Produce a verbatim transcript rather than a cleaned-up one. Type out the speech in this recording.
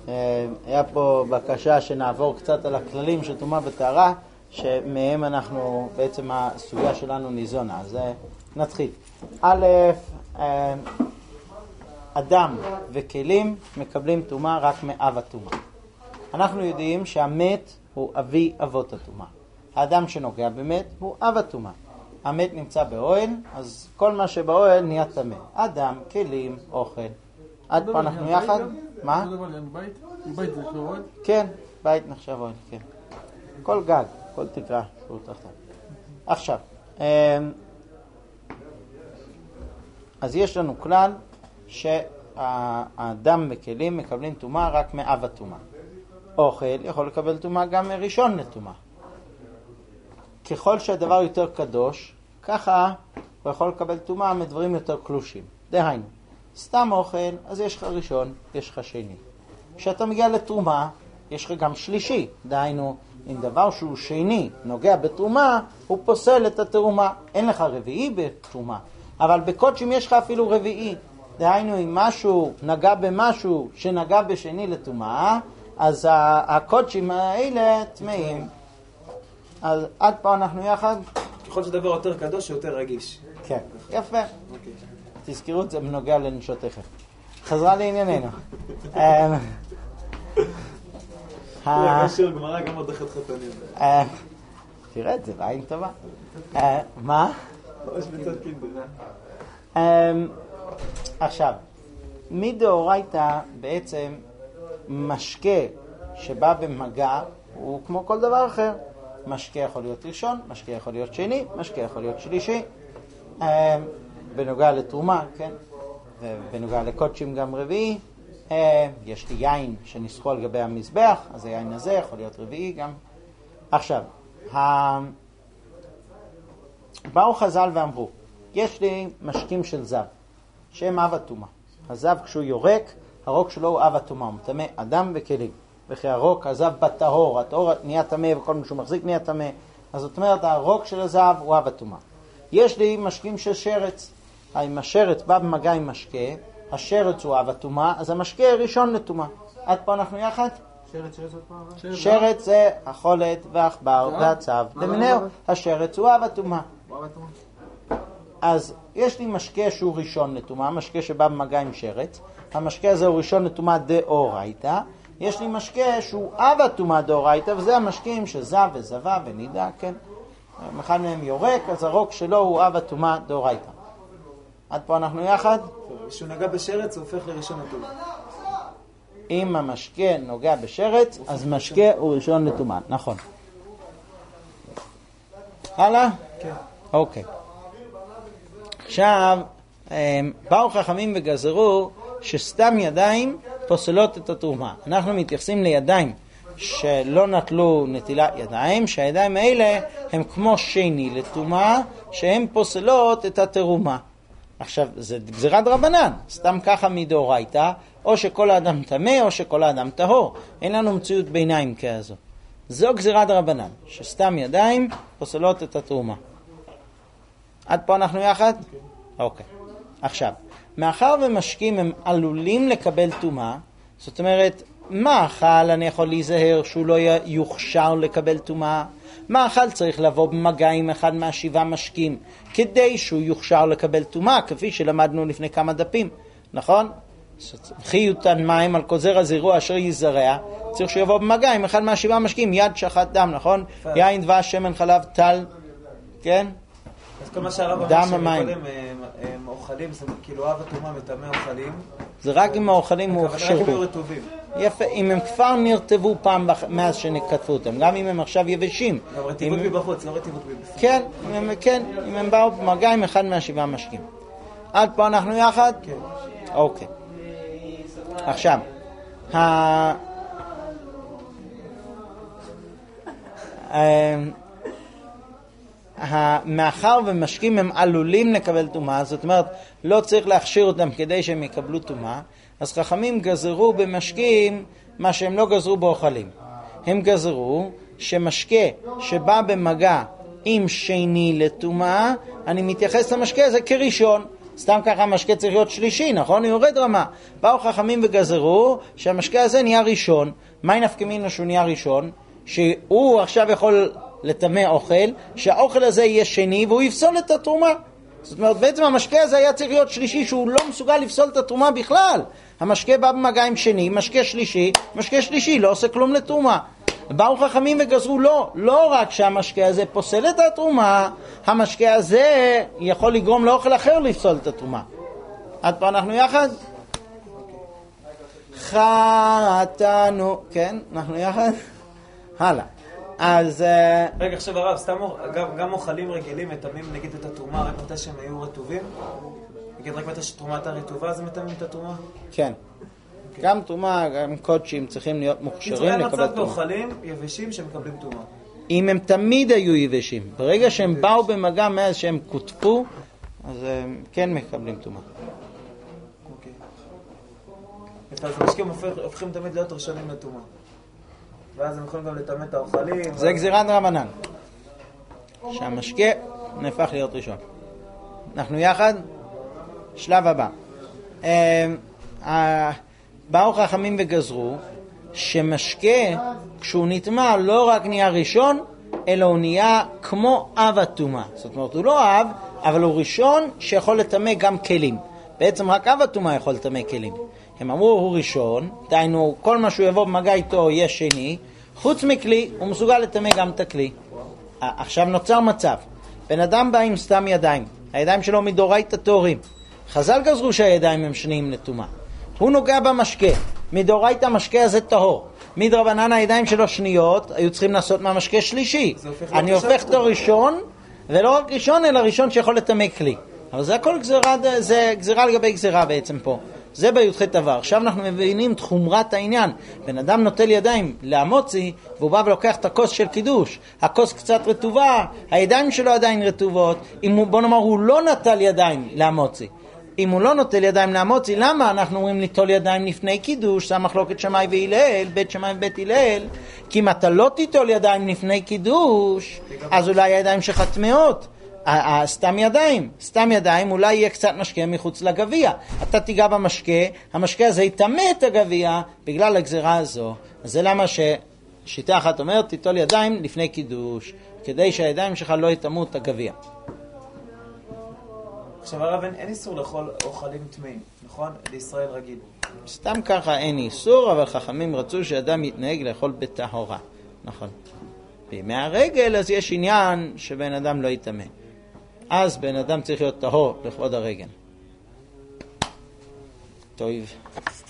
היה פה בקשה שנעבור קצת על הכללים של טומאה וטהרה, שמהם אנחנו, בעצם הסוגיה שלנו ניזונה. אז נתחיל. א', אדם וכלים מקבלים טומאה רק מאב הטומאה. אנחנו יודעים שהמת הוא אבי אבות הטומאה. האדם שנוגע במת הוא אב הטומאה. המת נמצא באוהל, אז כל מה שבאוהל נהיה טמא. אדם, כלים, אוכל. עד פה אנחנו יחד? מה? בית? בית זה אוהל? כן, בית נחשב אוהל, כן. כל גג, כל תקרה שהוא תחתיו. עכשיו, אז יש לנו כלל שהאדם וכלים מקבלים טומאה רק מאב הטומאה. אוכל יכול לקבל טומאה גם מראשון לטומאה. ככל שהדבר יותר קדוש, ככה הוא יכול לקבל טומאה מדברים יותר קלושים. דהיינו, סתם אוכל, אז יש לך ראשון, יש לך שני. כשאתה מגיע לטומאה, יש לך גם שלישי. דהיינו, אם דבר שהוא שני נוגע בטומאה, הוא פוסל את הטומאה. אין לך רביעי בטומאה, אבל בקודשים יש לך אפילו רביעי. דהיינו, אם משהו נגע במשהו שנגע בשני לטומאה, אז הקודשים האלה טמאים. אז עד פה אנחנו יחד. ככל שדבר יותר קדוש, יותר רגיש. כן, יפה. תזכרו את זה בנוגע לנשותיכם. חזרה לענייננו. יש שיר גמרא גם עוד אחת חתנים. תראה את זה, בעין טובה. מה? ממש בצד קינדר. עכשיו, מדאורייתא בעצם משקה שבא במגע הוא כמו כל דבר אחר. משקה יכול להיות ראשון, משקה יכול להיות שני, משקה יכול להיות שלישי. בנוגע לתרומה, כן? ובנוגע לקודשים גם רביעי. יש לי יין שנסחו על גבי המזבח, אז היין הזה יכול להיות רביעי גם. עכשיו, באו חז"ל ואמרו, יש לי משקים של זב, שהם אב הטומאה. הזב כשהוא יורק, הרוק שלו הוא אב הטומאה, הוא מטמא אדם וכלים. וכי הרוק, הזב בטהור, הטהור נהיה טמא וכל מי שהוא מחזיק נהיה טמא. אז זאת אומרת, הרוק של הזב הוא אב הטומאה. יש לי משקים של שרץ. אם השרץ בא במגע עם משקה, השרץ הוא אב הטומאה, אז המשקה ראשון לטומאה. עד פה אנחנו יחד? שרץ, שרץ עוד פעם? שרץ זה החולת והעכבר והצב. למינהו, השרץ הוא אב הטומאה. אז יש לי משקה שהוא ראשון לטומאה, משקה שבא במגע עם שרץ. המשקה הזה הוא ראשון לטומאה דאורייתא. יש לי משקה שהוא אב הטומאה דאורייתא, וזה המשקים של זב וזבה ונידה, כן? אחד מהם יורק, אז הרוק שלו הוא אב הטומאה דאורייתא. עד פה אנחנו יחד? כשהוא נגע בשרץ, הוא הופך לראשון לטומאה. אם המשקה נוגע בשרץ, אז משקה הוא ראשון לטומאה. נכון. הלאה? כן. אוקיי. עכשיו, באו חכמים וגזרו שסתם ידיים פוסלות את התרומה. אנחנו מתייחסים לידיים שלא נטלו נטילת ידיים, שהידיים האלה הם כמו שני לטומאה, שהן פוסלות את התרומה. עכשיו, זה גזירת רבנן, סתם ככה מדאורייתא, או שכל האדם טמא או שכל האדם טהור. אין לנו מציאות ביניים כזו. זו גזירת רבנן, שסתם ידיים פוסלות את התרומה. עד פה אנחנו יחד? אוקיי. עכשיו, מאחר ומשקים הם עלולים לקבל טומאה, זאת אומרת, מאכל אני יכול להיזהר שהוא לא יוכשר לקבל טומאה? מאכל צריך לבוא במגע עם אחד מהשבעה משקים כדי שהוא יוכשר לקבל טומאה, כפי שלמדנו לפני כמה דפים, נכון? חיותן מים על כוזר הזירוע אשר יזרע, צריך שיבוא במגע עם אחד מהשבעה משקים, יד שחת דם, נכון? יין דבש שמן חלב טל, כן? אז כל מה שהרב אמר שקודם הם אוכלים, זה כאילו אב הטומאה מטמא אוכלים. זה רק אם האוכלים הוא הוכשרו. יפה, אם הם כבר נרטבו פעם מאז שכתבו אותם, גם אם הם עכשיו יבשים. אבל רטיבות מבחוץ, לא רטיבות מבפנים. כן, כן, אם הם באו במגע עם אחד מהשבעה משקים. עד פה אנחנו יחד? כן. אוקיי. עכשיו, ה... מאחר ומשקים הם עלולים לקבל טומאה, זאת אומרת לא צריך להכשיר אותם כדי שהם יקבלו טומאה, אז חכמים גזרו במשקים מה שהם לא גזרו באוכלים. הם גזרו שמשקה שבא במגע עם שני לטומאה, אני מתייחס למשקה הזה כראשון. סתם ככה המשקה צריך להיות שלישי, נכון? הוא יורד רמה. באו חכמים וגזרו שהמשקה הזה נהיה ראשון. מה נפקא מינה שהוא נהיה ראשון? שהוא עכשיו יכול לטמא אוכל, שהאוכל הזה יהיה שני והוא יפסול את התרומה. זאת אומרת, בעצם המשקה הזה היה צריך להיות שלישי, שהוא לא מסוגל לפסול את התרומה בכלל. המשקה בא במגע עם שני, משקה שלישי, משקה שלישי לא עושה כלום לתרומה. באו חכמים וגזרו לא, לא רק שהמשקה הזה פוסל את התרומה, המשקה הזה יכול לגרום לאוכל אחר לפסול את התרומה. עד פה אנחנו יחד? חתנו, כן, אנחנו יחד? הלאה. אז... רגע, עכשיו הרב, סתם גם אוכלים רגילים מטמאים נגיד את התרומה רק מתי שהם היו רטובים? נגיד רק מתי שתרומה הייתה רטובה אז מטמאים את התרומה? כן. גם תרומה, גם קודשים צריכים להיות מוכשרים לקבל תרומה. מצב באוכלים יבשים שמקבלים תרומה. אם הם תמיד היו יבשים, ברגע שהם באו במגע מאז שהם כותפו, אז הם כן מקבלים תרומה. אוקיי. אז המשקים הופכים תמיד להיות ראשונים לתרומה. ואז הם יכולים גם לטמא את האוכלים. זה גזירת רבנן. שהמשקה נהפך להיות ראשון. אנחנו יחד? שלב הבא. באו חכמים וגזרו שמשקה כשהוא נטמא לא רק נהיה ראשון, אלא הוא נהיה כמו אב הטומאה. זאת אומרת, הוא לא אב, אבל הוא ראשון שיכול לטמא גם כלים. בעצם רק אב הטומאה יכול לטמא כלים. הם אמרו הוא ראשון, דיינו כל מה שהוא יבוא במגע איתו יהיה שני, חוץ מכלי הוא מסוגל לטמא גם את הכלי. עכשיו נוצר מצב, בן אדם בא עם סתם ידיים, הידיים שלו מדאורייתא טהורים. חז"ל גזרו שהידיים הם שניים לטומאה. הוא נוגע במשקה, מדאורייתא המשקה הזה טהור. מדרבנן הידיים שלו שניות, היו צריכים לעשות מהמשקה שלישי. אני הופך אותו ראשון, ולא רק ראשון, אלא ראשון שיכול לטמא כלי. אבל זה הכל גזירה, זה גזירה לגבי גזירה בעצם פה. זה בי"ח דבר. עכשיו אנחנו מבינים את חומרת העניין. בן אדם נוטל ידיים להמוציא, והוא בא ולוקח את הכוס של קידוש. הכוס קצת רטובה, הידיים שלו עדיין רטובות. אם הוא, בוא נאמר, הוא לא נטל ידיים להמוציא. אם הוא לא נוטל ידיים להמוציא, למה אנחנו אומרים ליטול ידיים לפני קידוש? זה מחלוקת שמאי והלל, בית שמאי ובית הלל. כי אם אתה לא תיטול ידיים לפני קידוש, אז אולי הידיים שלך טמאות. סתם ידיים, סתם ידיים, אולי יהיה קצת משקה מחוץ לגביע. אתה תיגע במשקה, המשקה הזה יטמא את הגביע בגלל הגזירה הזו. אז זה למה ששיטה אחת אומרת, תיטול ידיים לפני קידוש, כדי שהידיים שלך לא יטמאו את הגביע. עכשיו הרב, אין איסור לאכול אוכלים טמאים, נכון? לישראל רגיל. סתם ככה אין איסור, אבל חכמים רצו שאדם יתנהג לאכול בטהרה. נכון. בימי הרגל אז יש עניין שבן אדם לא יטמא. אז בן אדם צריך להיות טהור לכבוד הרגל. טוב.